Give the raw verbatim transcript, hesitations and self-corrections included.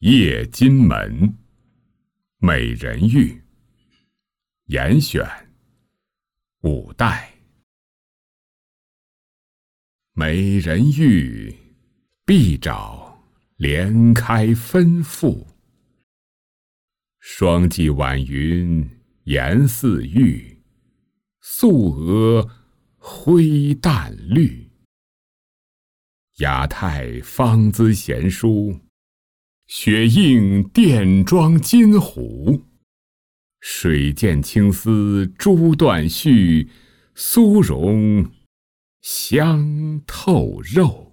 夜金门，美人玉。严选，五代。美人玉，碧沼莲开分付。双髻晚云颜似玉，素额灰淡绿。雅态芳姿贤淑，雪映殿妆金虎。水见青丝珠断续，酥蓉香透肉。